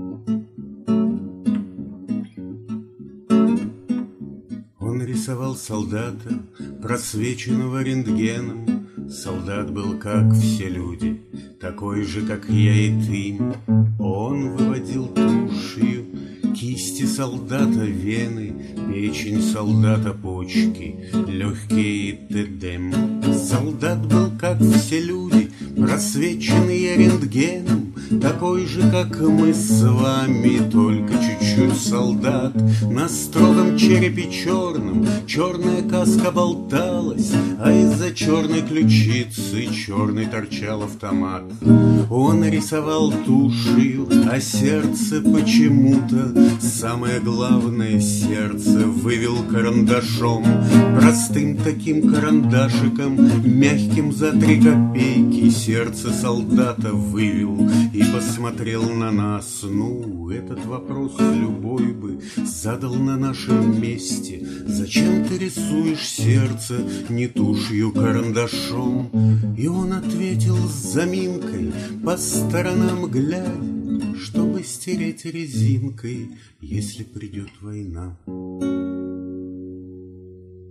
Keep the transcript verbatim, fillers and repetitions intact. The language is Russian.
Он рисовал солдата, просвеченного рентгеном. Солдат был, как все люди, такой же, как я и ты. Он выводил тушью кисти солдата вены, печень солдата почки, легкие и т.д. Солдат был, как все люди, просвеченный рентгеном, такой же, как мы с вами, только чуть-чуть солдат. На строгом черепе черном черная каска болталась, а из-за черной ключицы черный торчал автомат. Он рисовал тушью, а сердце почему-то, самое главное сердце, вывел карандашом. Простым таким карандашиком, мягким за три копейки, сердце солдата вывел и посмотрел на нас. Ну, этот вопрос любой бы задал на нашем месте. Зачем ты рисуешь сердце не тушью, карандашом? И он ответил с заминкой, по сторонам глядя, чтобы стереть резинкой, если придет война.